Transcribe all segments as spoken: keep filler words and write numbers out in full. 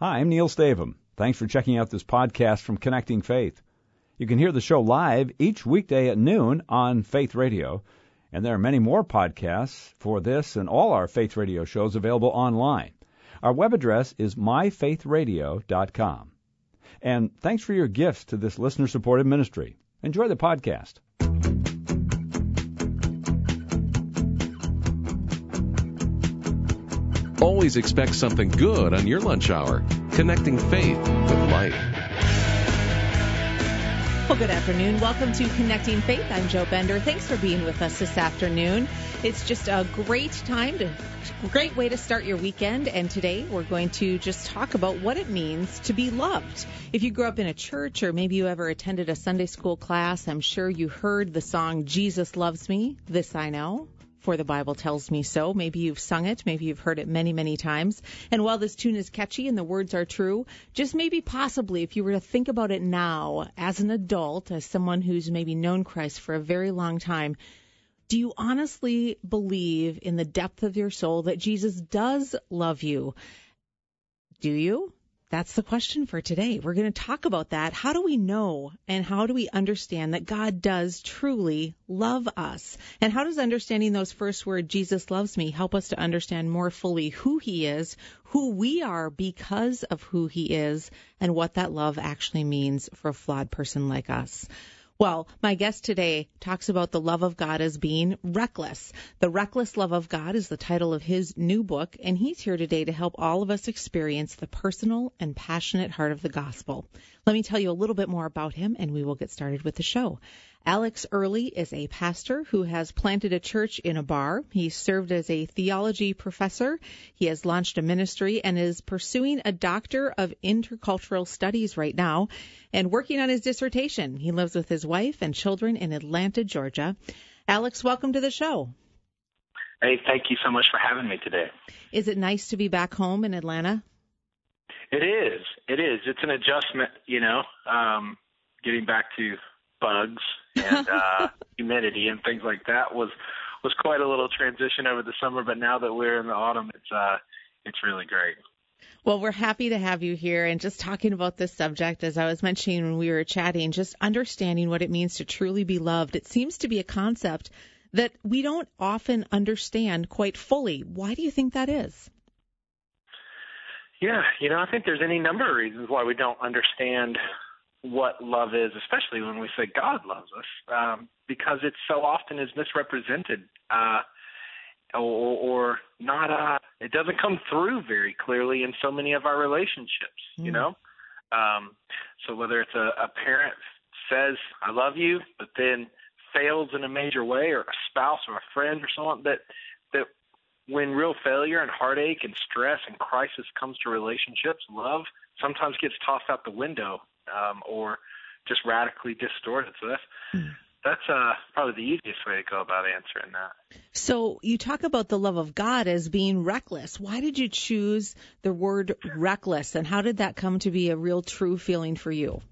Hi, I'm Neil Stavum. Thanks for checking out this podcast from Connecting Faith. You can hear the show live each weekday at noon on Faith Radio, and there are many more podcasts for this and all our Faith Radio shows available online. Our web address is my faith radio dot com. And thanks for your gifts to this listener-supported ministry. Enjoy the podcast. Always expect something good on your lunch hour. Connecting faith with life. Well, good afternoon. Welcome to Connecting Faith. I'm Joe Bender. Thanks for being with us this afternoon. It's just a great time, to, great way to start your weekend. And today we're going to just talk about what it means to be loved. If you grew up in a church or maybe you ever attended a Sunday school class, I'm sure you heard the song, Jesus Loves Me, This I Know. For the Bible tells me so. Maybe you've sung it. Maybe you've heard it many, many times. And while this tune is catchy and the words are true, just maybe possibly if you were to think about it now as an adult, as someone who's maybe known Christ for a very long time, do you honestly believe in the depth of your soul that Jesus does love you? Do you? That's the question for today. We're going to talk about that. How do we know and how do we understand that God does truly love us? And how does understanding those first words, Jesus loves me, help us to understand more fully who he is, who we are because of who he is, and what that love actually means for a flawed person like us? Well, my guest today talks about the love of God as being reckless. The Reckless Love of God is the title of his new book, and he's here today to help all of us experience the personal and passionate heart of the gospel. Let me tell you a little bit more about him, and we will get started with the show. Alex Early is a pastor who has planted a church in a bar. He served as a theology professor. He has launched a ministry and is pursuing a doctor of intercultural studies right now and working on his dissertation. He lives with his wife and children in Atlanta, Georgia. Alex, welcome to the show. Hey, thank you so much for having me today. Is it nice to be back home in Atlanta? It is. It is. It's an adjustment, you know, um, getting back to bugs and uh, humidity and things like that was was quite a little transition over the summer. But now that we're in the autumn, it's uh, it's really great. Well, we're happy to have you here and just talking about this subject, as I was mentioning when we were chatting, just understanding what it means to truly be loved. It seems to be a concept that we don't often understand quite fully. Why do you think that is? Yeah, you know, I think there's any number of reasons why we don't understand what love is, especially when we say God loves us, um, because it so often is misrepresented uh, or, or not. Uh, it doesn't come through very clearly in so many of our relationships, mm. you know. Um, so whether it's a, a parent says, I love you, but then fails in a major way, or a spouse or a friend or someone, that that when real failure and heartache and stress and crisis comes to relationships, love sometimes gets tossed out the window. Um, or just radically distorted. So that's mm. that's uh, probably the easiest way to go about answering that. So you talk about the love of God as being reckless. Why did you choose the word reckless, and how did that come to be a real true feeling for you?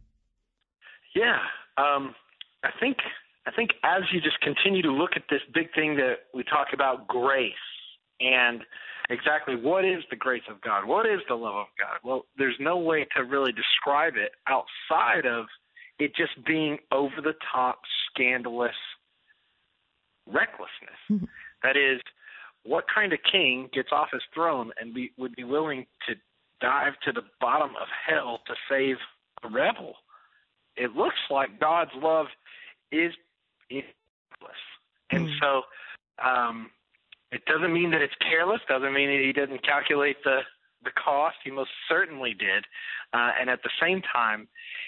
Yeah, um, I think I think as you just continue to look at this big thing that we talk about, grace, and exactly what is the grace of God? What is the love of God? Well, there's no way to really describe it outside of it just being over-the-top, scandalous recklessness. Mm-hmm. That is, what kind of king gets off his throne and be, would be willing to dive to the bottom of hell to save a rebel? It looks like God's love is, is reckless. And mm-hmm. so um, it doesn't mean that it's careless, doesn't mean that he doesn't calculate the, the cost. He most certainly did. Uh, and at the same time,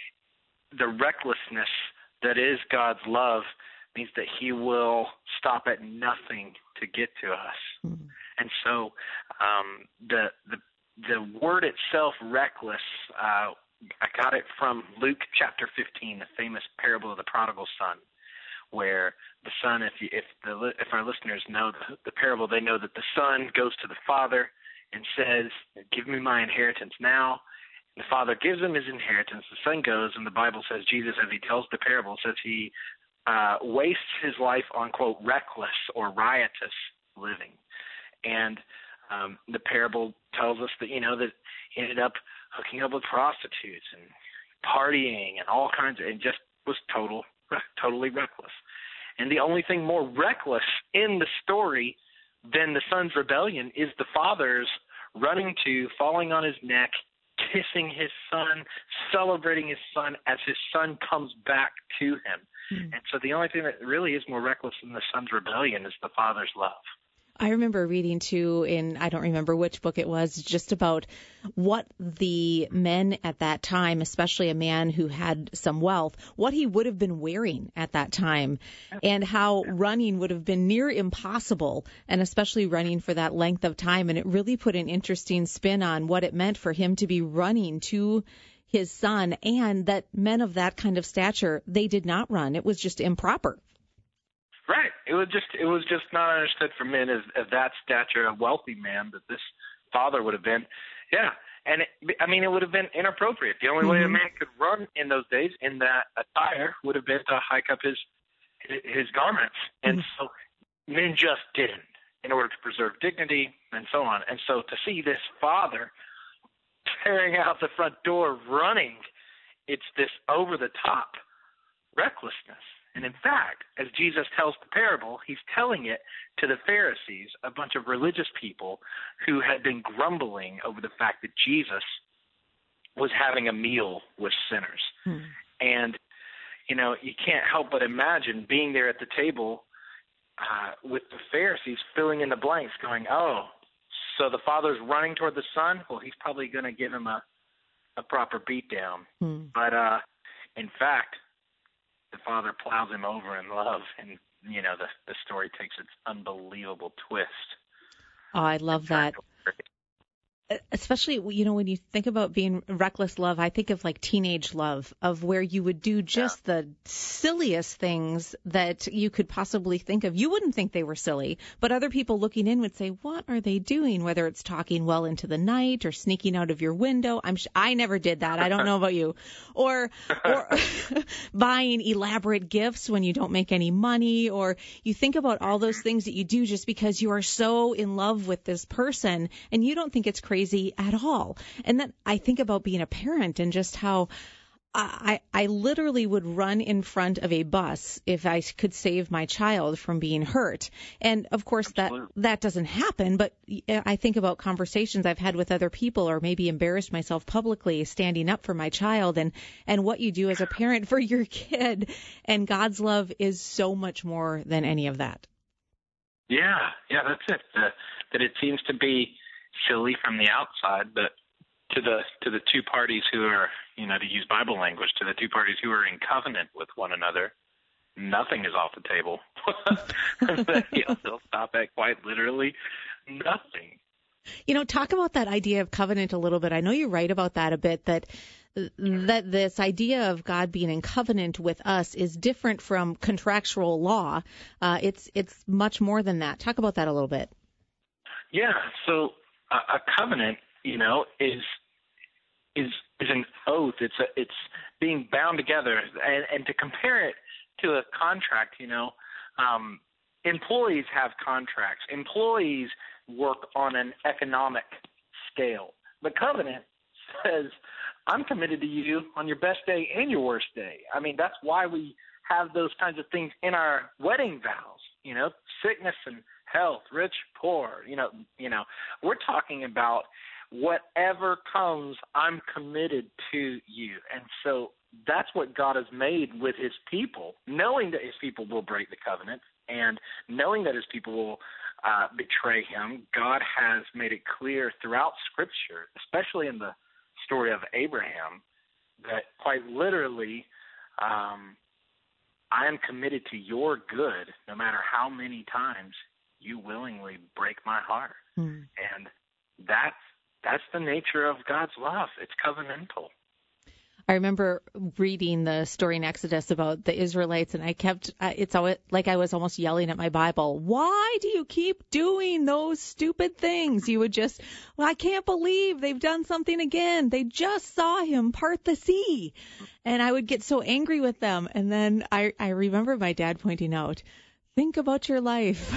the recklessness that is God's love means that he will stop at nothing to get to us. Mm-hmm. And so um, the, the the word itself, reckless, uh, I got it from Luke chapter fifteen, the famous parable of the prodigal son, where the son, if you, if the if our listeners know the, the parable, they know that the son goes to the father and says, "Give me my inheritance now." And the father gives him his inheritance. The son goes, and the Bible says, Jesus, as he tells the parable, says he uh, wastes his life on, quote, reckless or riotous living. And Um, the parable tells us that, you know, that he ended up hooking up with prostitutes and partying and all kinds of, and just was total, totally reckless. And the only thing more reckless in the story than the son's rebellion is the father's running to, falling on his neck, kissing his son, celebrating his son as his son comes back to him. Mm. And so the only thing that really is more reckless than the son's rebellion is the father's love. I remember reading, too, in, I don't remember which book it was, just about what the men at that time, especially a man who had some wealth, what he would have been wearing at that time, and how running would have been near impossible, and especially running for that length of time. And it really put an interesting spin on what it meant for him to be running to his son, and that men of that kind of stature, they did not run. It was just improper. Right. It was just it was just not understood for men as, as that stature, a wealthy man that this father would have been. Yeah. And, it, I mean, it would have been inappropriate. The only mm-hmm. way a man could run in those days in that attire would have been to hike up his his garments. And mm-hmm. so men just didn't in order to preserve dignity and so on. And so to see this father tearing out the front door running, it's this over-the-top recklessness. And in fact, as Jesus tells the parable, he's telling it to the Pharisees, a bunch of religious people who had been grumbling over the fact that Jesus was having a meal with sinners. Hmm. And, you know, you can't help but imagine being there at the table uh, with the Pharisees filling in the blanks going, oh, so the father's running toward the son? Well, he's probably going to give him a, a proper beatdown. Hmm. But uh, in fact, the father plows him over in love, and, you know, the the story takes its unbelievable twist. Oh, I love that. Especially, you know, when you think about being reckless love, I think of like teenage love, of where you would do just yeah. the silliest things that you could possibly think of. You wouldn't think they were silly, but other people looking in would say, what are they doing? Whether it's talking well into the night or sneaking out of your window. I'm sh- I never did that. I don't know about you. Or, or buying elaborate gifts when you don't make any money. Or you think about all those things that you do just because you are so in love with this person and you don't think it's crazy at all. And then I think about being a parent and just how I, I literally would run in front of a bus if I could save my child from being hurt. And of course that, that doesn't happen, but I think about conversations I've had with other people, or maybe embarrassed myself publicly standing up for my child, and, and what you do as a parent for your kid. And God's love is so much more than any of that. Yeah, yeah, that's it. Uh, that it seems to be silly from the outside, but to the to the two parties who are, you know, to use Bible language, to the two parties who are in covenant with one another, nothing is off the table. They'll stop at quite literally nothing. You know, talk about that idea of covenant a little bit. I know you write about that a bit, that that this idea of God being in covenant with us is different from contractual law. Uh, it's it's much more than that. Talk about that a little bit. Yeah, so a, a covenant, you know, is is is an oath. It's a, it's being bound together, and, and to compare it to a contract, you know, um, employees have contracts. Employees work on an economic scale. The covenant says, I'm committed to you on your best day and your worst day. I mean, that's why we have those kinds of things in our wedding vows, you know, sickness and health, rich, poor, you know, you know, we're talking about whatever comes, I'm committed to you. And so that's what God has made with his people, knowing that his people will break the covenant and knowing that his people will uh, betray him. God has made it clear throughout Scripture, especially in the story of Abraham, that quite literally, um, I am committed to your good no matter how many times you willingly break my heart. Mm. And that's that's the nature of God's love. It's covenantal. I remember reading the story in Exodus about the Israelites, and I kept, it's always like I was almost yelling at my Bible, why do you keep doing those stupid things? You would just, well, I can't believe they've done something again. They just saw him part the sea. And I would get so angry with them. And then I, I remember my dad pointing out, think about your life.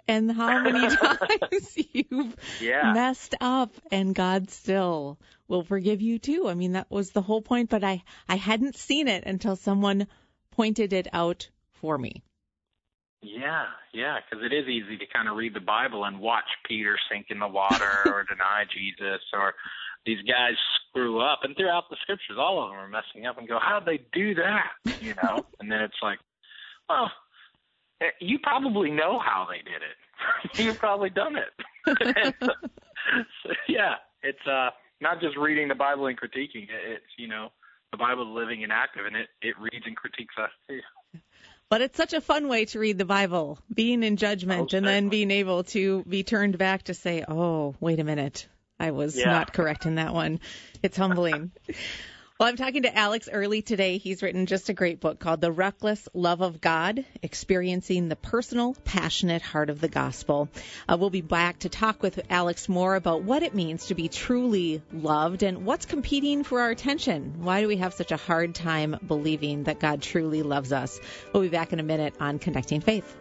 and how many times you've Yeah. messed up, and God still will forgive you too. I mean, that was the whole point, but I, I hadn't seen it until someone pointed it out for me. Yeah, yeah, because it is easy to kind of read the Bible and watch Peter sink in the water or deny Jesus, or these guys screw up. And throughout the scriptures, all of them are messing up and go, how'd they do that? You know? And then it's like, well, you probably know how they did it. You've probably done it. so, so, yeah, it's uh, not just reading the Bible and critiquing it. It's, you know, the Bible is living and active, and it, it reads and critiques us too. But it's such a fun way to read the Bible, being in judgment oh, and then being able to be turned back to say, oh, wait a minute, I was yeah. not correct in that one. It's humbling. Well, I'm talking to Alex Early today. He's written just a great book called The Reckless Love of God, Experiencing the Personal, Passionate Heart of the Gospel. Uh, we'll be back to talk with Alex more about what it means to be truly loved and what's competing for our attention. Why do we have such a hard time believing that God truly loves us? We'll be back in a minute on Connecting Faith.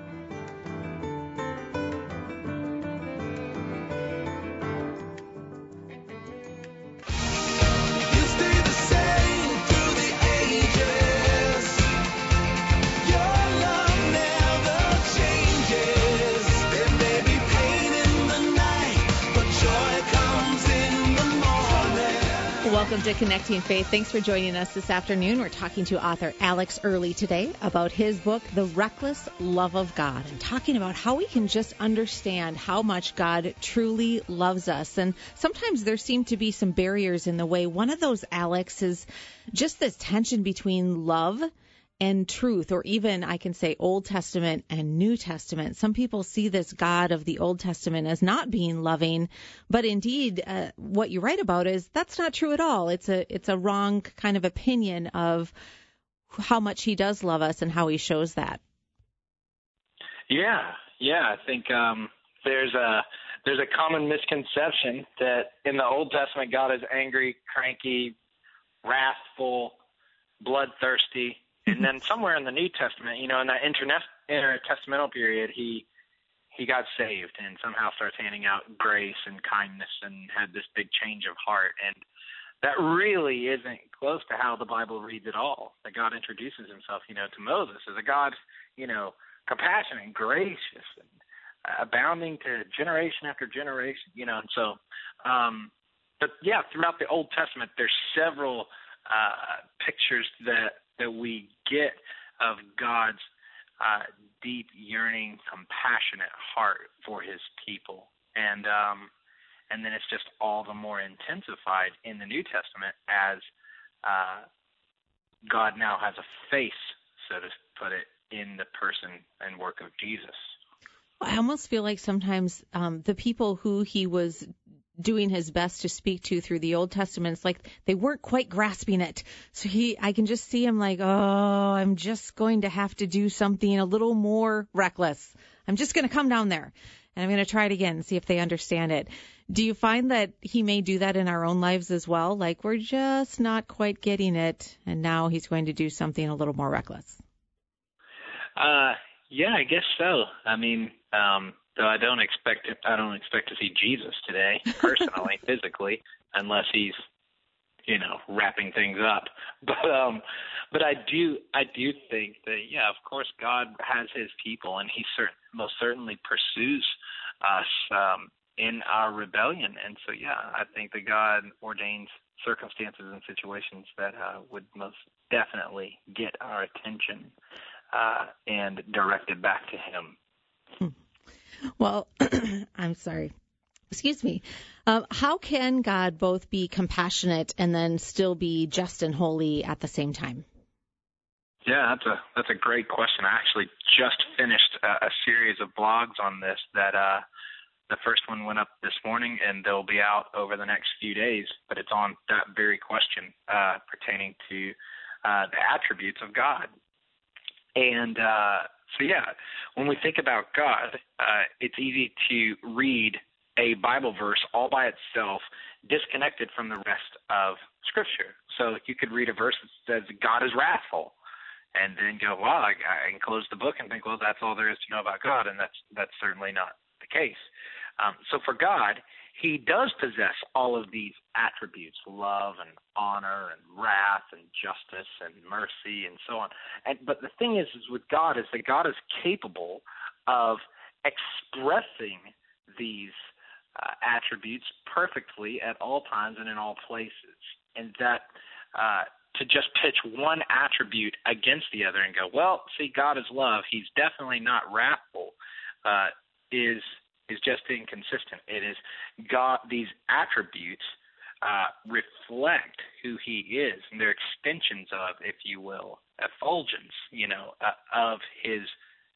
Welcome to Connecting Faith. Thanks for joining us this afternoon. We're talking to author Alex Early today about his book, The Reckless Love of God, and talking about how we can just understand how much God truly loves us. And sometimes there seem to be some barriers in the way. One of those, Alex, is just this tension between love and truth, or even I can say Old Testament and New Testament. Some people see this God of the Old Testament as not being loving, but indeed uh, what you write about is that's not true at all. It's a it's a wrong kind of opinion of how much he does love us and how he shows that. Yeah, yeah, I think um, there's a there's a common misconception that in the Old Testament God is angry, cranky, wrathful, bloodthirsty. And then somewhere in the New Testament, you know, in that internet, intertestamental period, he he got saved and somehow starts handing out grace and kindness and had this big change of heart. And that really isn't close to how the Bible reads at all. That God introduces himself, you know, to Moses as a God, you know, compassionate and gracious and abounding to generation after generation, you know. And so, um, but yeah, throughout the Old Testament, there's several uh, pictures that that we get of God's uh, deep, yearning, compassionate heart for his people. And um, and then it's just all the more intensified in the New Testament as uh, God now has a face, so to put it, in the person and work of Jesus. I almost feel like sometimes um, the people who he was doing his best to speak to through the Old Testament, it's like they weren't quite grasping it. So he, I can just see him like, oh, I'm just going to have to do something a little more reckless. I'm just going to come down there and I'm going to try it again and see if they understand it. Do you find that he may do that in our own lives as well? Like we're just not quite getting it, and now he's going to do something a little more reckless. Uh, yeah, I guess so. I mean, um, though I don't expect it, I don't expect to see Jesus today, personally, physically, unless he's, you know, wrapping things up. But um, but I do I do think that yeah, of course, God has his people, and he cert- most certainly pursues us um, in our rebellion. And so yeah, I think that God ordains circumstances and situations that uh, would most definitely get our attention uh, and direct it back to him. Hmm. Well, I'm sorry. Excuse me. Um, how can God both be compassionate and then still be just and holy at the same time? Yeah, that's a that's a great question. I actually just finished a, a series of blogs on this. That uh, the first one went up this morning, and they'll be out over the next few days. But it's on that very question uh, pertaining to uh, the attributes of God. And uh, so, yeah, when we think about God, uh, it's easy to read a Bible verse all by itself, disconnected from the rest of Scripture. So you could read a verse that says God is wrathful, and then go, well, I, I can close the book and think, well, that's all there is to know about God, and that's that's certainly not the case. Um, so for God, he does possess all of these attributes, love and honor and wrath and justice and mercy and so on. And but the thing is, is with God is that God is capable of expressing these uh, attributes perfectly at all times and in all places. And that uh, to just pitch one attribute against the other and go, well, see, God is love, he's definitely not wrathful, uh, is is just inconsistent. It is God, these attributes uh, reflect who he is, and they're extensions of, if you will, effulgence, you know, uh, of his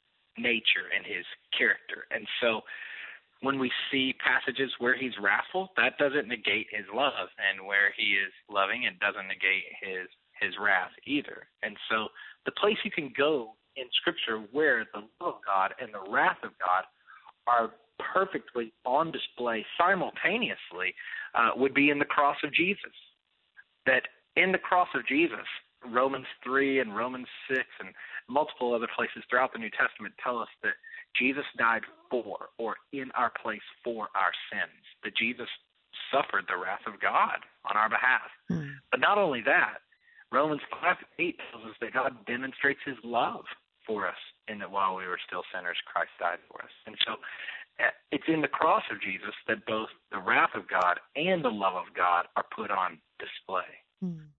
nature and his character. And so when we see passages where he's wrathful, that doesn't negate his love, and where he is loving, it doesn't negate his his wrath either. And so the place you can go in Scripture where the love of God and the wrath of God are perfectly on display simultaneously uh, would be in the cross of Jesus. That in the cross of Jesus, Romans three and Romans six and multiple other places throughout the New Testament tell us that Jesus died for, or in our place for, our sins. That Jesus suffered the wrath of God on our behalf. Mm. But not only that, Romans five eight tells us that God demonstrates his love for us, in that while we were still sinners, Christ died for us. And so it's in the cross of Jesus that both the wrath of God and the love of God are put on display. Mm.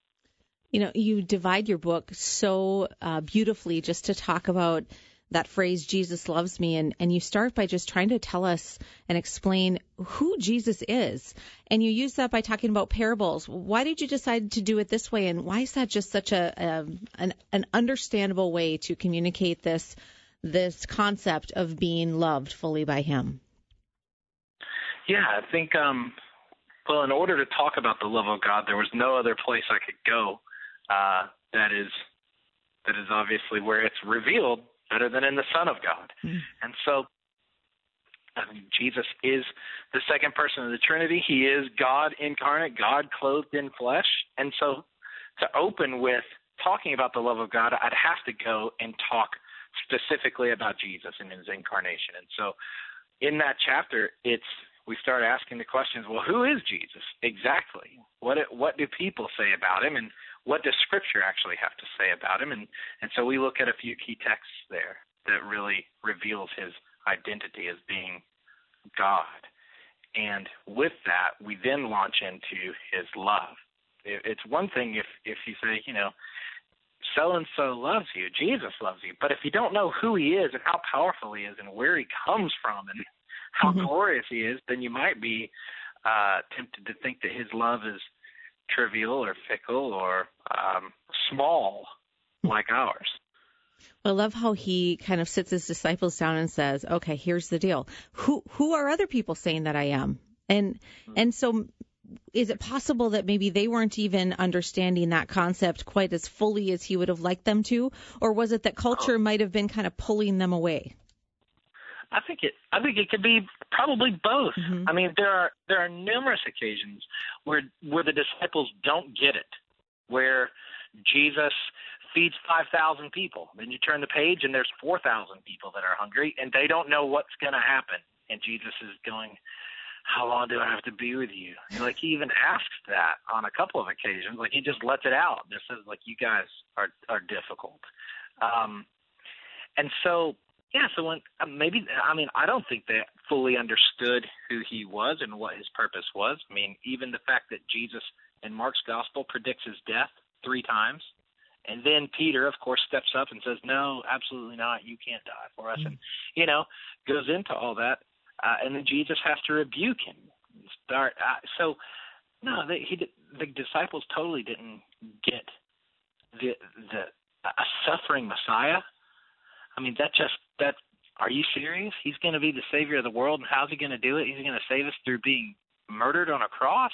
You know, you divide your book so uh, beautifully just to talk about that phrase, Jesus loves me, and, and you start by just trying to tell us and explain who Jesus is. And you use that by talking about parables. Why did you decide to do it this way, and why is that just such a, a an, an understandable way to communicate this this concept of being loved fully by him? Yeah, I think, um, well, in order to talk about the love of God, there was no other place I could go uh, that is that is obviously where it's revealed better than in the Son of God. Mm. And so I mean, Jesus is the second person of the Trinity. He is God incarnate, God clothed in flesh. And so to open with talking about the love of God, I'd have to go and talk specifically about Jesus and his incarnation. And so in that chapter, it's we start asking the questions, well, who is Jesus exactly? What what do people say about him, and what does Scripture actually have to say about him? And and so we look at a few key texts there that really reveals his identity as being God. And with that, we then launch into his love. It's one thing if, if you say, you know, so-and-so loves you, Jesus loves you, but if you don't know who he is and how powerful he is and where he comes from and how mm-hmm. glorious he is, then you might be uh, tempted to think that his love is trivial or fickle or um, small like ours. Well, I love how he kind of sits his disciples down and says, okay, here's the deal. Who who are other people saying that I am? And mm-hmm. and so is it possible that maybe they weren't even understanding that concept quite as fully as he would have liked them to? Or was it that culture might have been kind of pulling them away? I think it. I think it could be probably both. Mm-hmm. I mean, there are there are numerous occasions where where the disciples don't get it, where Jesus feeds five thousand people. Then you turn the page and there's four thousand people that are hungry, and they don't know what's going to happen. And Jesus is going, "How long do I have to be with you?" And like he even asks that on a couple of occasions. Like he just lets it out. Just says, like, you guys are are difficult. Um, and so. Yeah, so when uh, maybe, I mean, I don't think they fully understood who he was and what his purpose was. I mean, even the fact that Jesus in Mark's gospel predicts his death three times, and then Peter, of course, steps up and says, no, absolutely not, you can't die for us, mm-hmm. and, you know, goes into all that, uh, and then Jesus has to rebuke him. Start. Uh, so, no, they, he did, the disciples totally didn't get the the a suffering Messiah. I mean, that just, that, are you serious? He's going to be the Savior of the world, and how's he going to do it? He's going to save us through being murdered on a cross?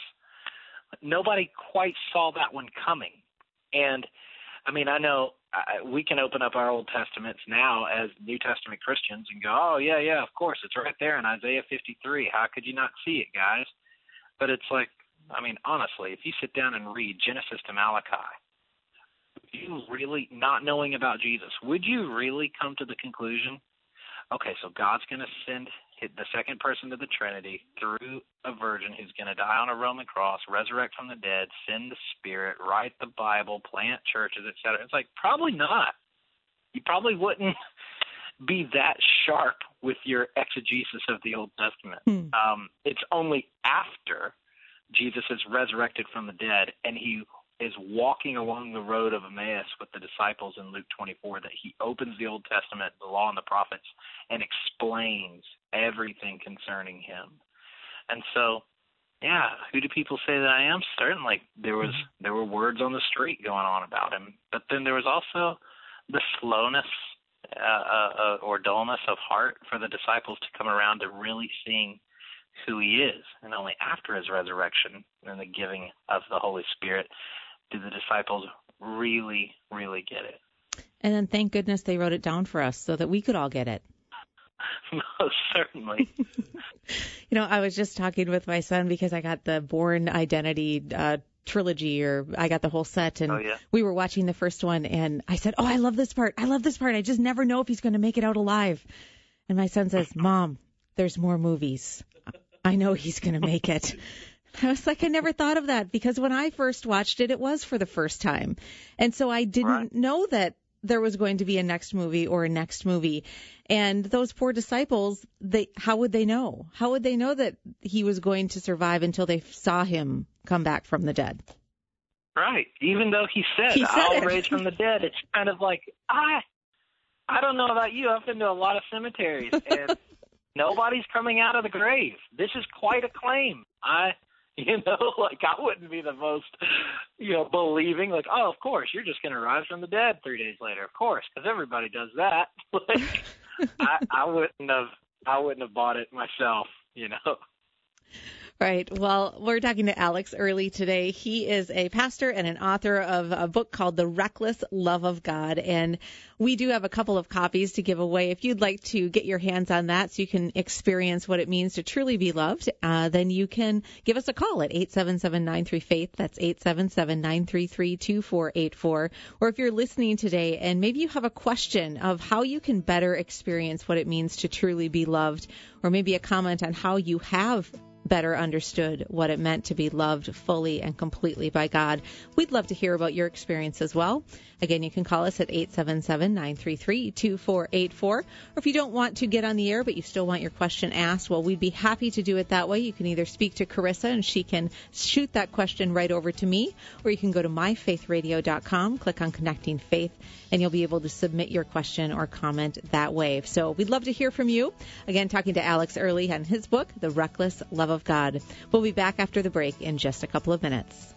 Nobody quite saw that one coming. And, I mean, I know I, we can open up our Old Testaments now as New Testament Christians and go, oh, yeah, yeah, of course, it's right there in Isaiah fifty-three. How could you not see it, guys? But it's like, I mean, honestly, if you sit down and read Genesis to Malachi, you really, not knowing about Jesus, would you really come to the conclusion, okay, so God's going to send the second person of the Trinity through a virgin who's going to die on a Roman cross, resurrect from the dead, send the Spirit, write the Bible, plant churches, et cetera? It's like, probably not. You probably wouldn't be that sharp with your exegesis of the Old Testament. Hmm. Um, it's only after Jesus is resurrected from the dead and he is walking along the road of Emmaus with the disciples in Luke twenty-four that he opens the Old Testament, the law and the prophets, and explains everything concerning him. And so, yeah, who do people say that I am? Certainly there was there were words on the street going on about him, but then there was also the slowness uh, uh, or dullness of heart for the disciples to come around to really seeing who he is. And only after his resurrection and the giving of the Holy Spirit did the disciples really, really get it. And then thank goodness they wrote it down for us so that we could all get it. Most certainly. You know, I was just talking with my son because I got the Bourne Identity uh, trilogy, or I got the whole set, and oh, yeah. we were watching the first one, and I said, oh, I love this part. I love this part. I just never know if he's going to make it out alive. And my son says, Mom, there's more movies. I know he's going to make it. I was like, I never thought of that, because when I first watched it, it was for the first time. And so I didn't right. know that there was going to be a next movie or a next movie. And those poor disciples, they how would they know? How would they know that he was going to survive until they saw him come back from the dead? Right. Even though he said, he said I'll it. raise from the dead, it's kind of like, I, I don't know about you. I've been to a lot of cemeteries, and nobody's coming out of the grave. This is quite a claim. I... You know, like I wouldn't be the most, you know, believing, like, oh, of course, you're just going to rise from the dead three days later. Of course, because everybody does that. Like, I, I wouldn't have, I wouldn't have bought it myself, you know. Right. Well, we're talking to Alex Early today. He is a pastor and an author of a book called The Reckless Love of God. And we do have a couple of copies to give away. If you'd like to get your hands on that so you can experience what it means to truly be loved, uh, then you can give us a call at eight seven seven, nine three, faith. That's eight seven seven, nine three three, two four eight four. Or if you're listening today and maybe you have a question of how you can better experience what it means to truly be loved, or maybe a comment on how you have better understood what it meant to be loved fully and completely by God, we'd love to hear about your experience as well. Again, you can call us at eight seven seven, nine three three, two four eight four. Or if you don't want to get on the air but you still want your question asked, well, we'd be happy to do it that way. You can either speak to Carissa and she can shoot that question right over to me, or you can go to my faith radio dot com, click on Connecting Faith, and you'll be able to submit your question or comment that way. So we'd love to hear from you. Again, talking to Alex Early on his book, The Reckless Love of God. We'll be back after the break in just a couple of minutes.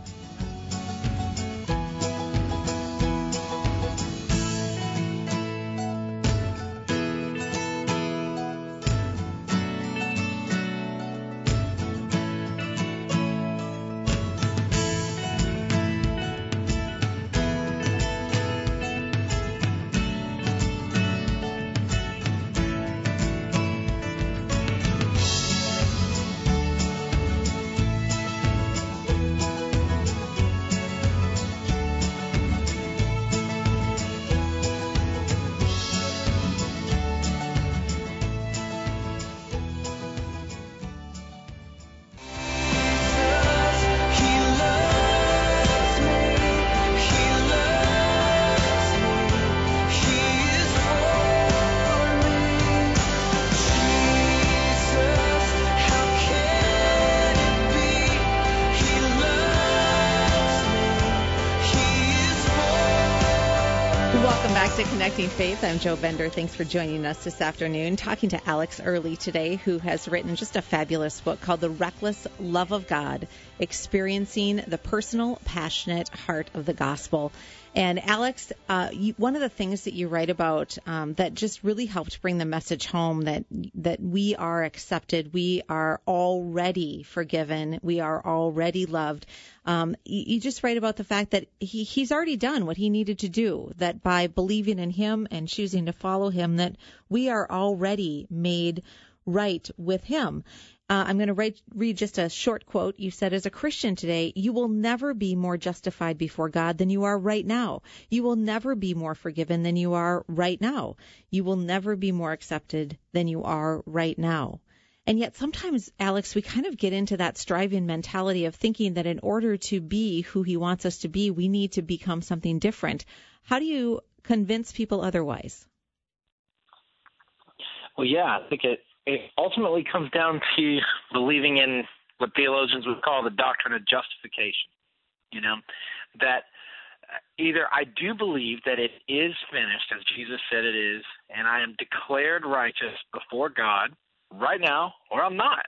To Connecting Faith. I'm Jo Bender. Thanks for joining us this afternoon. Talking to Alex Early today, who has written just a fabulous book called The Reckless Love of God, Experiencing the Personal, Passionate Heart of the Gospel. And Alex, uh, you, one of the things that you write about um, that just really helped bring the message home that that we are accepted, we are already forgiven, we are already loved. Um, you, you just write about the fact that he, he's already done what he needed to do, that by believing in him and choosing to follow him, that we are already made right with him. Uh, I'm going to write, read just a short quote. You said, as a Christian today, you will never be more justified before God than you are right now. You will never be more forgiven than you are right now. You will never be more accepted than you are right now. And yet sometimes, Alex, we kind of get into that striving mentality of thinking that in order to be who he wants us to be, we need to become something different. How do you convince people otherwise? Well, yeah, I think it, it ultimately comes down to believing in what theologians would call the doctrine of justification, you know, that either I do believe that it is finished, as Jesus said it is, and I am declared righteous before God right now, or I'm not.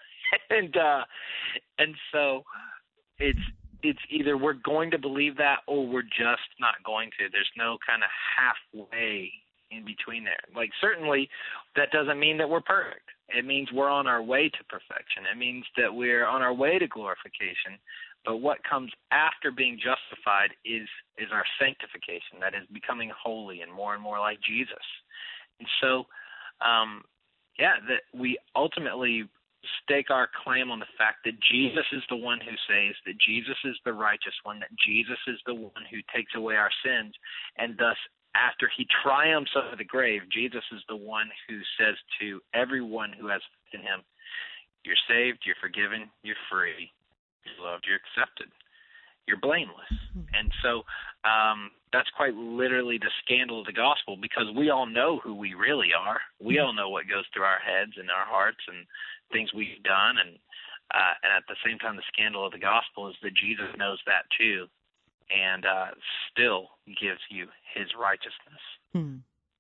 and uh, and so it's it's either we're going to believe that or we're just not going to. There's no kind of halfway in between there. Like, certainly that doesn't mean that we're perfect. It means we're on our way to perfection. It means that we're on our way to glorification. But what comes after being justified is is our sanctification. That is becoming holy and more and more like Jesus. And so, um, yeah, that we ultimately stake our claim on the fact that Jesus is the one who saves, that Jesus is the righteous one, that Jesus is the one who takes away our sins, and thus after he triumphs over the grave, Jesus is the one who says to everyone who has faith in him, you're saved, you're forgiven, you're free, you're loved, you're accepted, you're blameless. And so um, that's quite literally the scandal of the gospel, because we all know who we really are. We all know what goes through our heads and our hearts and things we've done. And, uh, and at the same time, the scandal of the gospel is that Jesus knows that too, and uh, still gives you his righteousness. Hmm.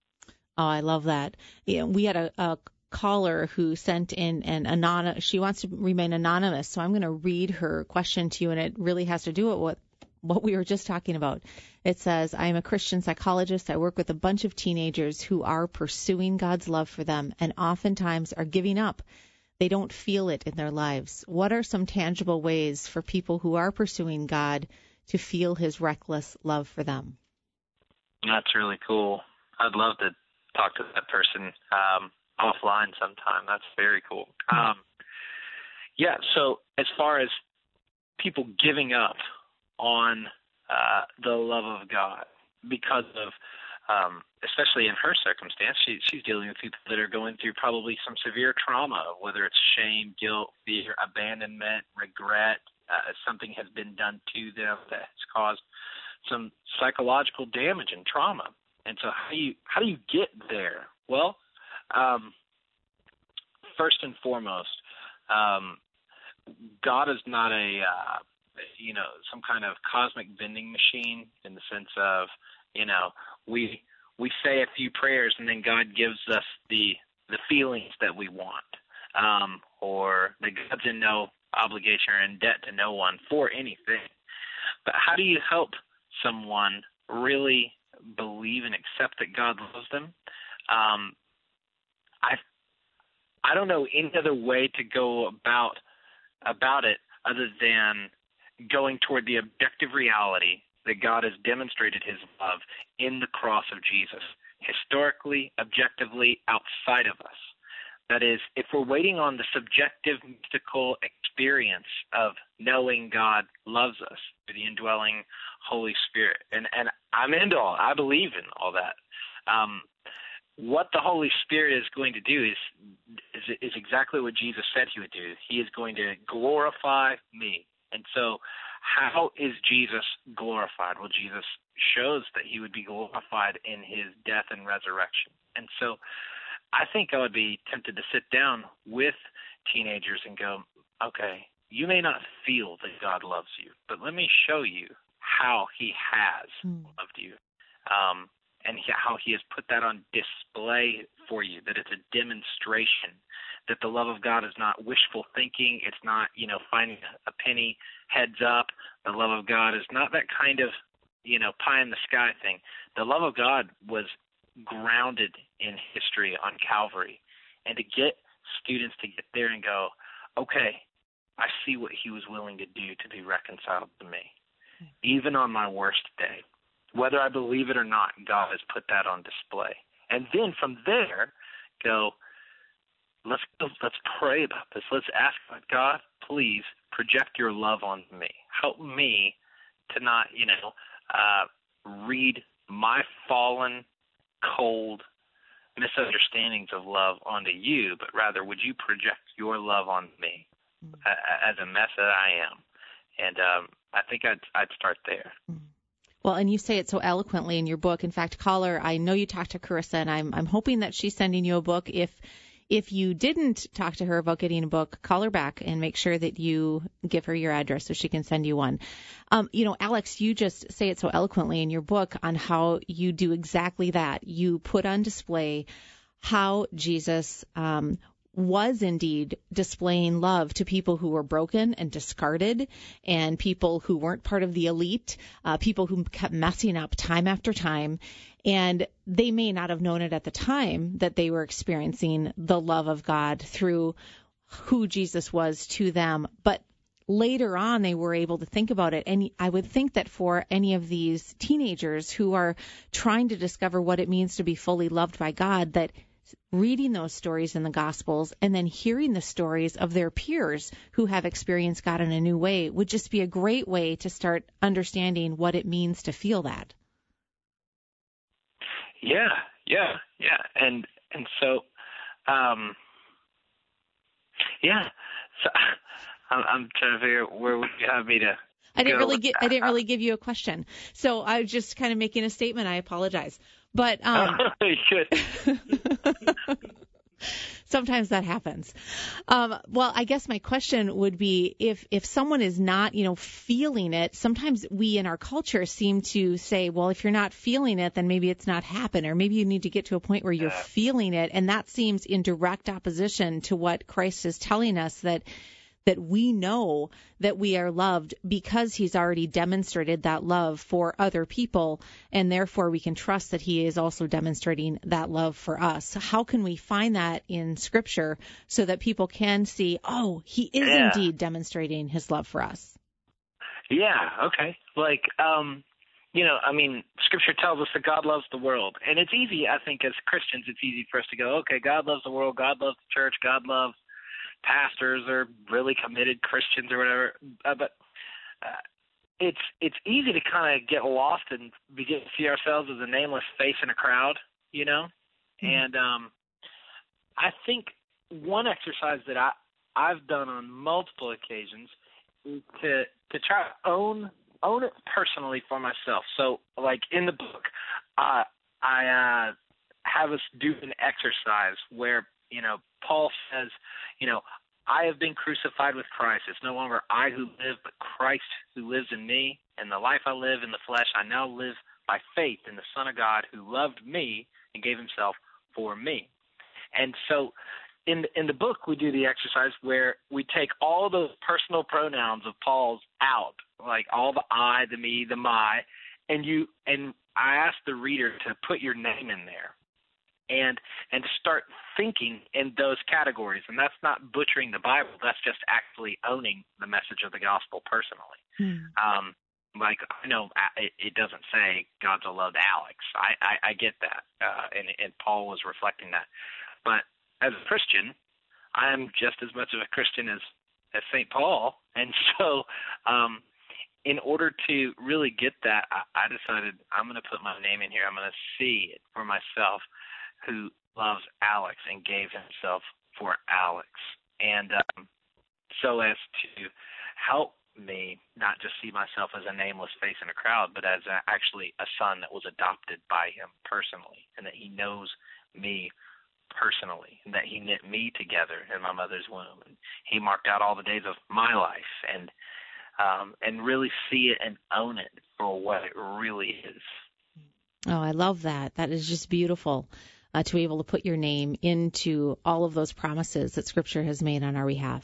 Oh, I love that. Yeah, we had a, a caller who sent in an anonymous, she wants to remain anonymous, so I'm going to read her question to you, and it really has to do with what, what we were just talking about. It says, I am a Christian psychologist. I work with a bunch of teenagers who are pursuing God's love for them and oftentimes are giving up. They don't feel it in their lives. What are some tangible ways for people who are pursuing God to feel his reckless love for them? That's really cool. I'd love to talk to that person um, offline sometime. That's very cool. Um, yeah, so as far as people giving up on uh, the love of God because of, um, especially in her circumstance, she, she's dealing with people that are going through probably some severe trauma, whether it's shame, guilt, fear, abandonment, regret. Uh, something has been done to them that has caused some psychological damage and trauma. And so how do you, how do you get there? Well, um, first and foremost, um, God is not a, uh, you know, some kind of cosmic vending machine in the sense of, you know, we we say a few prayers and then God gives us the the feelings that we want, um, or that God's in no obligation or in debt to no one for anything. But how do you help someone really believe and accept that God loves them? Um, I I don't know any other way to go about about it other than going toward the objective reality that God has demonstrated his love in the cross of Jesus, historically, objectively, outside of us. That is, if we're waiting on the subjective, mystical experience of knowing God loves us through the indwelling Holy Spirit, and, and I'm into all, I believe in all that. Um, what the Holy Spirit is going to do is, is is exactly what Jesus said he would do. He is going to glorify me. And so how is Jesus glorified? Well, Jesus shows that he would be glorified in his death and resurrection. And so I think I would be tempted to sit down with teenagers and go, okay, you may not feel that God loves you, but let me show you how he has mm. loved you, um, and he, how he has put that on display for you, that it's a demonstration that the love of God is not wishful thinking. It's not, you know, finding a penny heads up. The love of God is not that kind of, you know, pie in the sky thing. The love of God was grounded in history on Calvary. And to get students to get there and go, okay, I see what he was willing to do to be reconciled to me, even on my worst day. Whether I believe it or not, God has put that on display. And then from there, go, let's let's pray about this. Let's ask God, God, please project your love on me. Help me to not, you know, uh, read my fallen, cold misunderstandings of love onto you, but rather would you project your love on me mm-hmm. uh, as a mess that I am. And um, I think I'd, I'd start there. Mm-hmm. Well, and you say it so eloquently in your book. In fact, caller, I know you talked to Carissa, and I'm I'm hoping that she's sending you a book. If if you didn't talk to her about getting a book, call her back and make sure that you give her your address so she can send you one. Um, you know, Alex, you just say it so eloquently in your book on how you do exactly that. You put on display how Jesus um was indeed displaying love to people who were broken and discarded and people who weren't part of the elite, uh, people who kept messing up time after time. And they may not have known it at the time that they were experiencing the love of God through who Jesus was to them. But later on, they were able to think about it. And I would think that for any of these teenagers who are trying to discover what it means to be fully loved by God, that reading those stories in the Gospels and then hearing the stories of their peers who have experienced God in a new way would just be a great way to start understanding what it means to feel that. Yeah, yeah, yeah. And and so, um, yeah. So I'm, I'm trying to figure out where would you have me to I didn't go really get, I didn't really give you a question. So I was just kind of making a statement. I apologize. But um, you should. Sometimes that happens. Um, well, I guess my question would be if if someone is not, you know, feeling it, sometimes we in our culture seem to say, well, if you're not feeling it, then maybe it's not happened, or maybe you need to get to a point where you're yeah. feeling it. And that seems in direct opposition to what Christ is telling us, that that we know that we are loved because he's already demonstrated that love for other people, and therefore we can trust that he is also demonstrating that love for us. How can we find that in Scripture so that people can see, oh, he is yeah. indeed demonstrating his love for us? Yeah, okay. Like, um, you know, I mean, Scripture tells us that God loves the world. And it's easy, I think, as Christians, it's easy for us to go, okay, God loves the world, God loves the church, God loves pastors or really committed Christians or whatever, uh, but uh, it's it's easy to kind of get lost and begin to see ourselves as a nameless face in a crowd, you know. Mm-hmm. And um, I think one exercise that I I've done on multiple occasions is to to try to own own it personally for myself. So, like in the book, uh, I uh, have us do an exercise where, you know, Paul says, you know, I have been crucified with Christ. It's no longer I who live, but Christ who lives in me. And the life I live in the flesh, I now live by faith in the Son of God who loved me and gave himself for me. And so in the, in the book, we do the exercise where we take all those personal pronouns of Paul's out, like all the I, the me, the my, and you and I ask the reader to put your name in there. And and start thinking in those categories. And that's not butchering the Bible. That's just actually owning the message of the gospel personally. Hmm. Um, like, I know it, it doesn't say God's loved Alex. I, I, I get that. Uh, and, and Paul was reflecting that. But as a Christian, I am just as much of a Christian as, as Saint Paul. And so um, in order to really get that, I, I decided I'm going to put my name in here. I'm going to see it for myself, who loves Alex and gave himself for Alex. And um, so as to help me not just see myself as a nameless face in a crowd, but as a, actually a son that was adopted by him personally, and that he knows me personally, and that he knit me together in my mother's womb. And he marked out all the days of my life, and um, and really see it and own it for what it really is. Oh, I love that. That is just beautiful. Uh, to be able to put your name into all of those promises that Scripture has made on our behalf.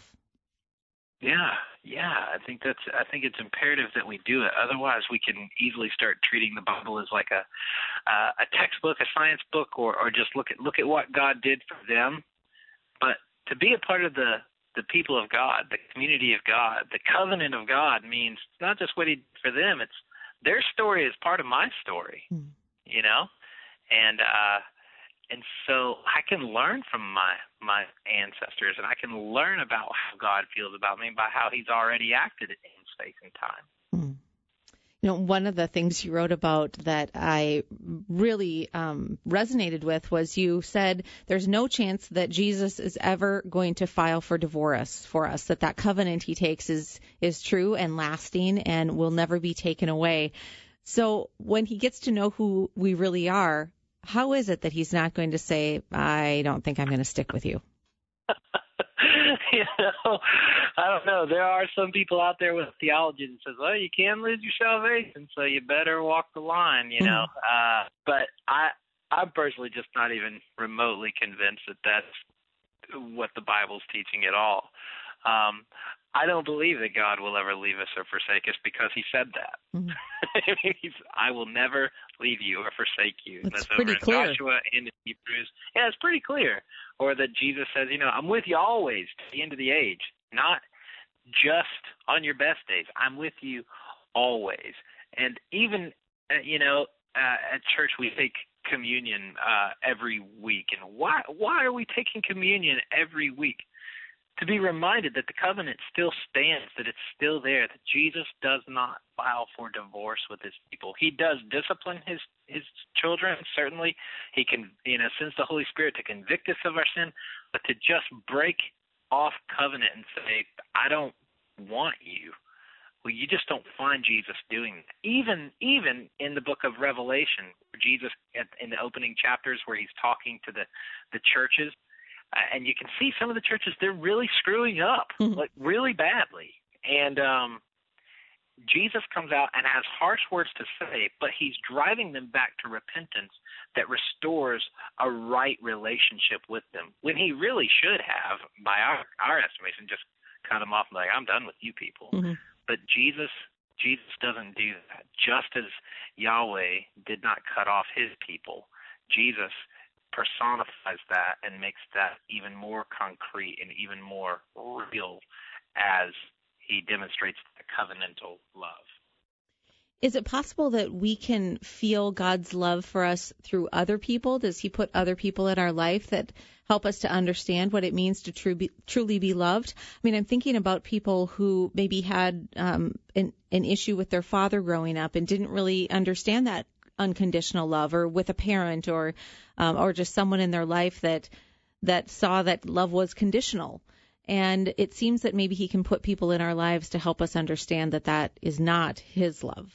Yeah, yeah. I think that's. I think it's imperative that we do it. Otherwise, we can easily start treating the Bible as like a uh, a textbook, a science book, or, or just look at look at what God did for them. But to be a part of the the people of God, the community of God, the covenant of God means not just what He did for them. It's their story is part of my story. Mm. You know, and. uh And so I can learn from my, my ancestors, and I can learn about how God feels about me by how he's already acted in space and time. Mm. You know, one of the things you wrote about that I really um, resonated with was you said there's no chance that Jesus is ever going to file for divorce for us, that that covenant he takes is, is true and lasting and will never be taken away. So when he gets to know who we really are, how is it that he's not going to say, I don't think I'm going to stick with you? You know, I don't know. There are some people out there with theology that says, well, you can lose your salvation, so you better walk the line, you know. Uh, but I, I'm personally just not even remotely convinced that that's what the Bible's teaching at all. Um, I don't believe that God will ever leave us or forsake us because he said that. Mm-hmm. I mean, he's, I will never leave you or forsake you. It's that's pretty over in clear. Joshua and in Hebrews. Yeah, it's pretty clear. Or that Jesus says, you know, I'm with you always to the end of the age, not just on your best days. I'm with you always. And even, uh, you know, uh, at church we take communion uh, every week. And why why are we taking communion every week? To be reminded that the covenant still stands, that it's still there, that Jesus does not file for divorce with his people. He does discipline his his children, certainly. He can, you know, sends the Holy Spirit to convict us of our sin, but to just break off covenant and say, I don't want you. Well, you just don't find Jesus doing that. Even even in the book of Revelation, where Jesus, in the opening chapters where he's talking to the, the churches, Uh, and you can see some of the churches, they're really screwing up, mm-hmm. like really badly. And um, Jesus comes out and has harsh words to say, but he's driving them back to repentance that restores a right relationship with them, when he really should have, by our, our estimation, just cut them off and like, I'm done with you people. Mm-hmm. But Jesus Jesus doesn't do that. Just as Yahweh did not cut off his people, Jesus personifies that and makes that even more concrete and even more real as he demonstrates the covenantal love. Is it possible that we can feel God's love for us through other people? Does he put other people in our life that help us to understand what it means to tru- be, truly be loved? I mean, I'm thinking about people who maybe had um, an, an issue with their father growing up and didn't really understand that unconditional love, or with a parent, or um, or just someone in their life that that saw that love was conditional. And it seems that maybe he can put people in our lives to help us understand that that is not his love.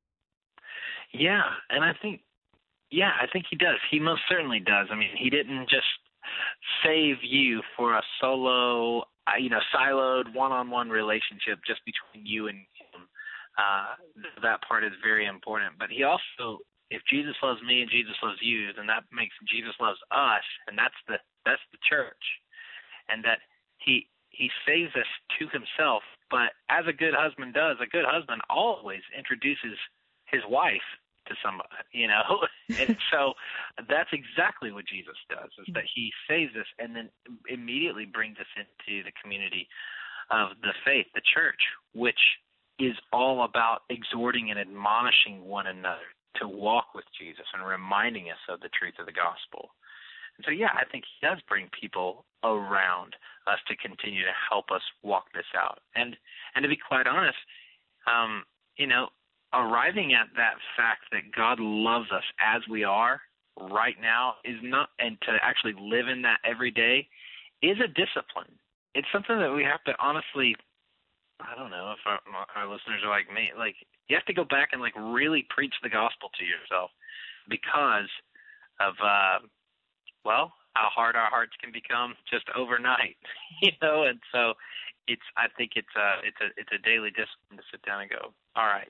Yeah, and I think, yeah, I think he does. He most certainly does. I mean, he didn't just save you for a solo, uh, you know, siloed one-on-one relationship just between you and him. Uh, that part is very important. But he also, if Jesus loves me and Jesus loves you, then that makes Jesus loves us, and that's the that's the church. And that he he saves us to himself. But as a good husband does, a good husband always introduces his wife to somebody, you know. And so that's exactly what Jesus does, is that he saves us and then immediately brings us into the community of the faith, the church, which is all about exhorting and admonishing one another to walk with Jesus and reminding us of the truth of the gospel. And so, yeah, I think he does bring people around us to continue to help us walk this out. And and to be quite honest, um, you know, arriving at that fact that God loves us as we are right now is not, and to actually live in that every day is a discipline. It's something that we have to honestly, I don't know if our, our listeners are like me, like you have to go back and like really preach the gospel to yourself because of, uh, well, how hard our hearts can become just overnight, you know. And so it's, I think it's a, it's a, it's a daily discipline to sit down and go, all right,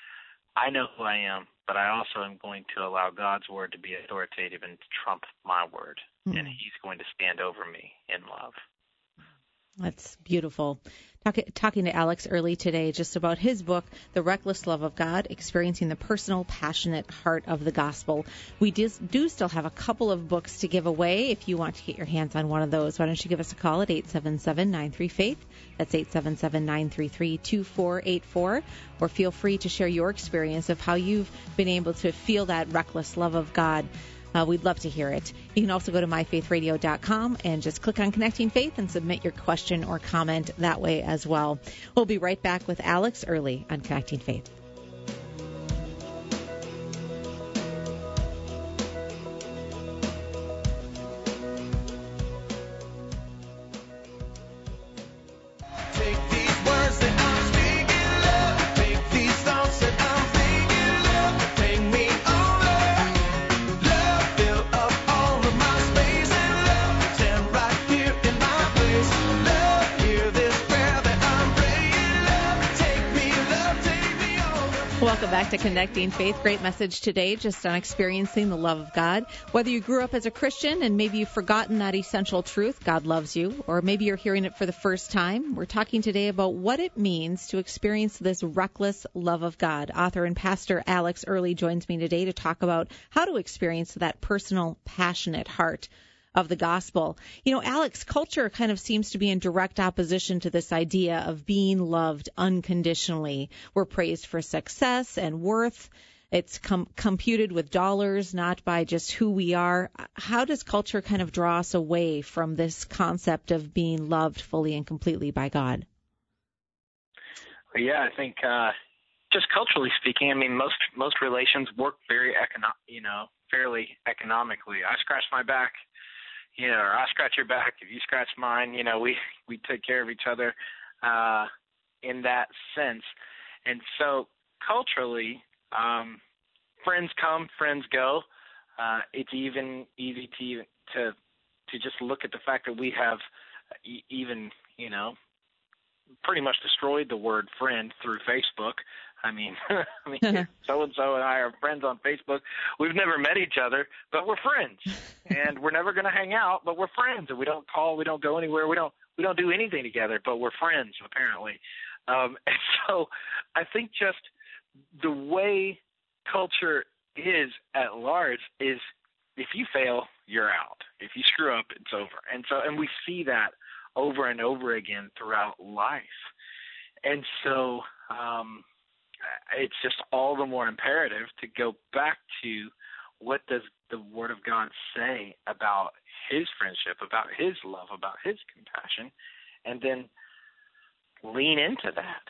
I know who I am, but I also am going to allow God's word to be authoritative and to trump my word, mm-hmm. and he's going to stand over me in love. That's beautiful. Talk, talking to Alex early today just about his book, The Reckless Love of God, Experiencing the Personal, Passionate Heart of the Gospel. We do, do still have a couple of books to give away. If you want to get your hands on one of those, why don't you give us a call at eight seven seven, nine three, faith. That's eight seven seven, nine three three, two four eight four. Or feel free to share your experience of how you've been able to feel that reckless love of God. Uh, we'd love to hear it. You can also go to my faith radio dot com and just click on Connecting Faith and submit your question or comment that way as well. We'll be right back with Alex Early on Connecting Faith. Welcome back to Connecting Faith. Great message today just on experiencing the love of God. Whether you grew up as a Christian and maybe you've forgotten that essential truth, God loves you, or maybe you're hearing it for the first time, we're talking today about what it means to experience this reckless love of God. Author and pastor Alex Early joins me today to talk about how to experience that personal, passionate heart of the gospel. You know, Alex, culture kind of seems to be in direct opposition to this idea of being loved unconditionally. We're praised for success and worth. It's com- computed with dollars, not by just who we are. How does culture kind of draw us away from this concept of being loved fully and completely by God? Yeah, I think uh, just culturally speaking, I mean, most most relations work very econo- you know, fairly economically. I scratch my back, you know, or I scratch your back if you scratch mine. You know, we, we take care of each other uh, in that sense. And so culturally, um, friends come, friends go. Uh, it's even easy to to to just look at the fact that we have e- even, you know, pretty much destroyed the word friend through Facebook. I mean, I mean, so-and-so and I are friends on Facebook. We've never met each other, but we're friends. And we're never going to hang out, but we're friends. And we don't call, we don't go anywhere, we don't we don't do anything together, but we're friends, apparently. Um, and so I think just the way culture is at large is if you fail, you're out. If you screw up, it's over. And so, and we see that over and over again throughout life. And so um, it's just all the more imperative to go back to what does the Word of God say about His friendship, about His love, about His compassion, and then lean into that.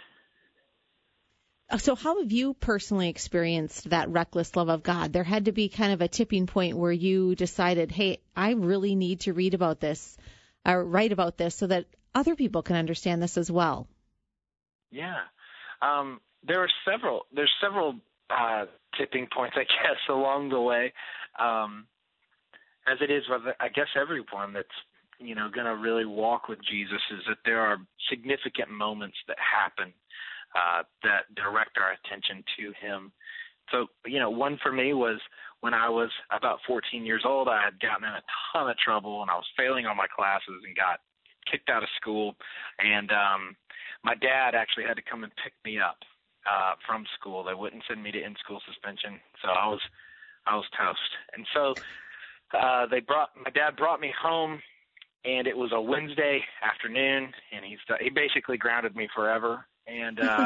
So how have you personally experienced that reckless love of God? There had to be kind of a tipping point where you decided, hey, I really need to read about this or write about this so that other people can understand this as well. Yeah. Um, there are several, there's several uh, tipping points, I guess, along the way, um, as it is with, I guess, everyone that's, you know, going to really walk with Jesus, is that there are significant moments that happen uh, that direct our attention to Him. So, you know, one for me was when I was about fourteen years old. I had gotten in a ton of trouble, and I was failing all my classes and got kicked out of school. And um, my dad actually had to come and pick me up uh, from school. They wouldn't send me to in-school suspension, so I was I was toast. And so uh, they brought my dad brought me home, and it was a Wednesday afternoon, and he's he basically grounded me forever. And uh,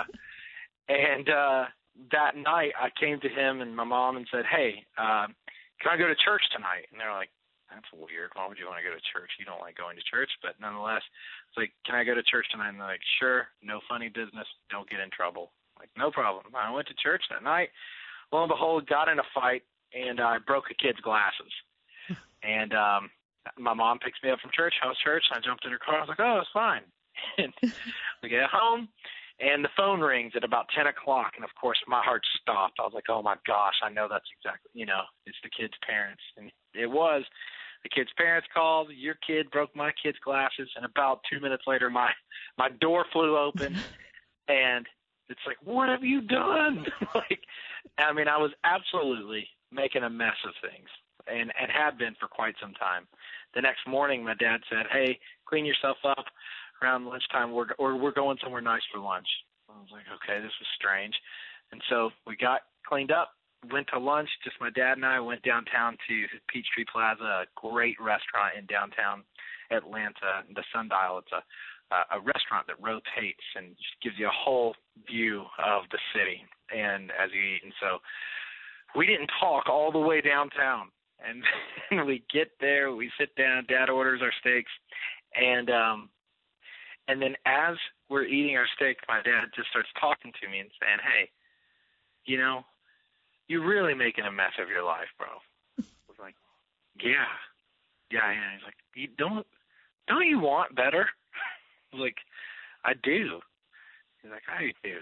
and uh, that night, I came to him and my mom and said, "Hey, uh, can I go to church tonight?" And they're like, "That's weird. Why would you want to go to church? You don't like going to church." But nonetheless, it's like, "Can I go to church tonight?" And they're like, "Sure. No funny business. Don't get in trouble." I'm like, no problem. I went to church that night. Lo and behold, got in a fight, and I broke a kid's glasses. And um, my mom picks me up from church. How's church? And I jumped in her car. I was like, "Oh, it's fine." And we get home. And the phone rings at about ten o'clock, and, of course, my heart stopped. I was like, oh, my gosh, I know that's exactly, you know, it's the kid's parents. And it was. The kid's parents called. Your kid broke my kid's glasses. And about two minutes later, my, my door flew open, and it's like, what have you done? Like, I mean, I was absolutely making a mess of things and, and had been for quite some time. The next morning, my dad said, hey, clean yourself up. Around lunchtime, we're or we're going somewhere nice for lunch. I was like, okay, this is strange. And so we got cleaned up, went to lunch. Just my dad and I went downtown to Peachtree Plaza, a great restaurant in downtown Atlanta, the Sundial. It's a a restaurant that rotates and just gives you a whole view of the city and as you eat. And so we didn't talk all the way downtown. And then we get there, we sit down, Dad orders our steaks, and um, and then as we're eating our steak, my dad just starts talking to me and saying, hey, you know, you're really making a mess of your life, bro. I was like, yeah, yeah, yeah. He's like, you don't, don't you want better? I was like, I do. He's like, I do.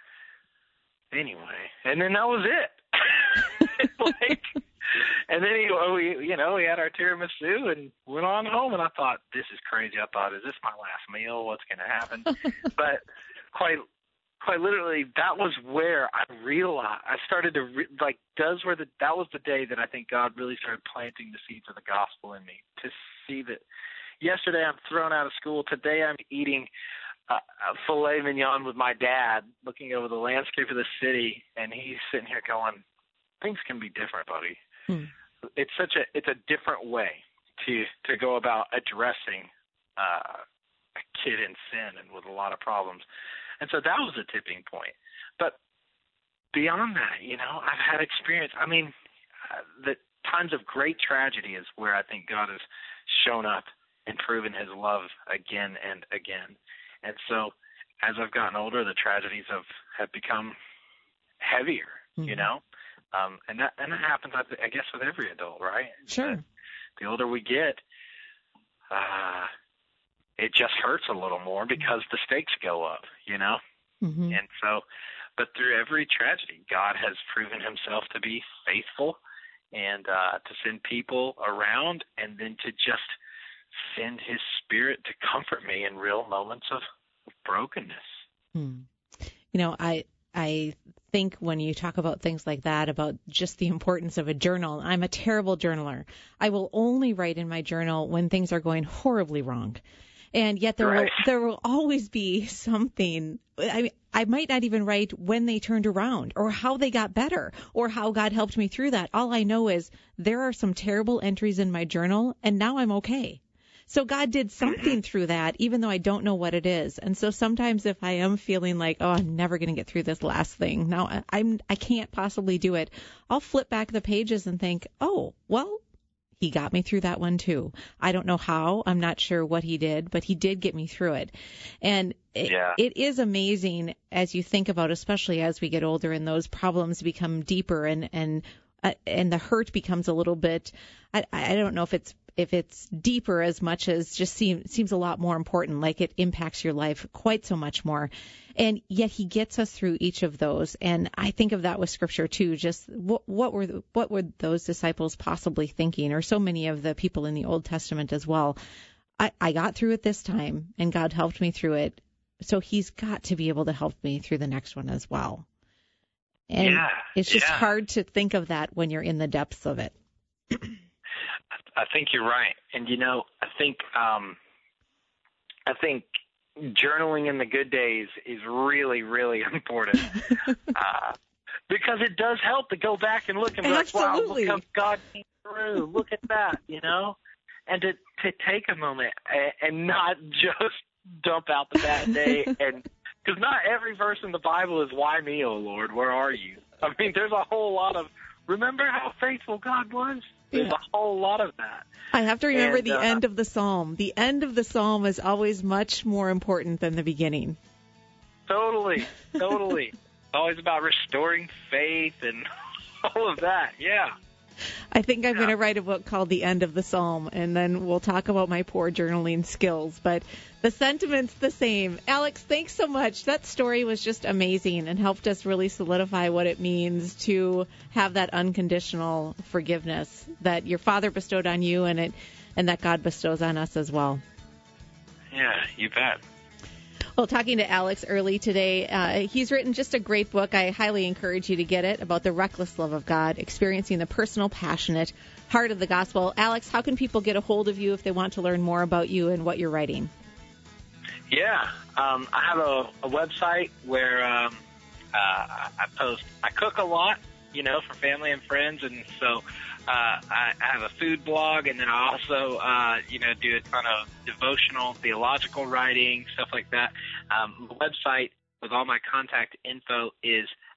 Anyway, and then that was it. Like, and then he, we, you know, we had our tiramisu and went on home. And I thought, this is crazy. I thought, is this my last meal? What's going to happen? But quite, quite literally, that was where I realized I started to re- like. Those were the. That was the day that I think God really started planting the seeds of the gospel in me. To see that, yesterday I'm thrown out of school. Today I'm eating Uh, filet mignon with my dad, looking over the landscape of the city, and he's sitting here going, "Things can be different, buddy." Hmm. It's such a it's a different way to to go about addressing uh, a kid in sin and with a lot of problems, and so that was a tipping point. But beyond that, you know, I've had experience. I mean, uh, the times of great tragedy is where I think God has shown up and proven His love again and again. And so as I've gotten older, the tragedies have, have become heavier, mm-hmm. you know, um, and that and that happens, I guess, with every adult, right? Sure. But the older we get, uh, it just hurts a little more because the stakes go up, you know. Mm-hmm. And so, but through every tragedy, God has proven Himself to be faithful and uh, to send people around and then to just send His Spirit to comfort me in real moments of brokenness. Hmm. You know, I I think when you talk about things like that, about just the importance of a journal, I'm a terrible journaler. I will only write in my journal when things are going horribly wrong. And yet there right. will there will always be something. I mean, I might not even write when they turned around or how they got better or how God helped me through that. All I know is there are some terrible entries in my journal, and now I'm okay. So God did something through that, even though I don't know what it is. And so sometimes if I am feeling like, oh, I'm never going to get through this last thing, now I'm, I can't possibly do it, I'll flip back the pages and think, oh, well, He got me through that one too. I don't know how. I'm not sure what He did, but He did get me through it. And it, yeah. it is amazing as you think about, especially as we get older and those problems become deeper and, and, uh, and the hurt becomes a little bit, I, I don't know if it's if it's deeper as much as just seem, seems a lot more important, like it impacts your life quite so much more. And yet He gets us through each of those. And I think of that with Scripture too. Just what, what were the, what were those disciples possibly thinking, or so many of the people in the Old Testament as well? I, I got through it this time, and God helped me through it. So He's got to be able to help me through the next one as well. And yeah, it's just yeah. hard to think of that when you're in the depths of it. I think you're right. And, you know, I think um, I think journaling in the good days is really, really important uh, because it does help to go back and look and be Absolutely. like, wow, look how God came through. Look at that, you know, and to, to take a moment and, and not just dump out the bad day. And because not every verse in the Bible is, why me, O Lord, where are you? I mean, there's a whole lot of, remember how faithful God was? There's yeah. a whole lot of that. I have to remember and, the uh, end of the psalm. The end of the psalm is always much more important than the beginning. Totally, totally. It's always about restoring faith and all of that, yeah. I think I'm yeah. going to write a book called The End of the Psalm, and then we'll talk about my poor journaling skills. But the sentiment's the same. Alex, thanks so much. That story was just amazing and helped us really solidify what it means to have that unconditional forgiveness that your Father bestowed on you and it, and that God bestows on us as well. Yeah, you bet. Well, talking to Alex early today, uh, he's written just a great book. I highly encourage you to get it, about the reckless love of God, experiencing the personal, passionate heart of the gospel. Alex, how can people get a hold of you if they want to learn more about you and what you're writing? Yeah, um, I have a, a website where um, uh, I post, I cook a lot, you know, for family and friends, and so Uh, I, I have a food blog, and then I also, uh, you know, do a ton of devotional, theological writing, stuff like that. Um, the website with all my contact info is